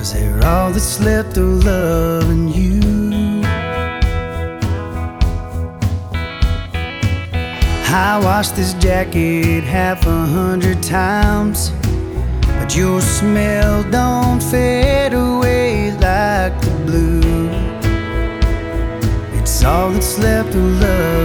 'cause they're all that's left of loving you. I washed this jacket 100 times, but your smell don't fade away like the blue. It's all that's left of love.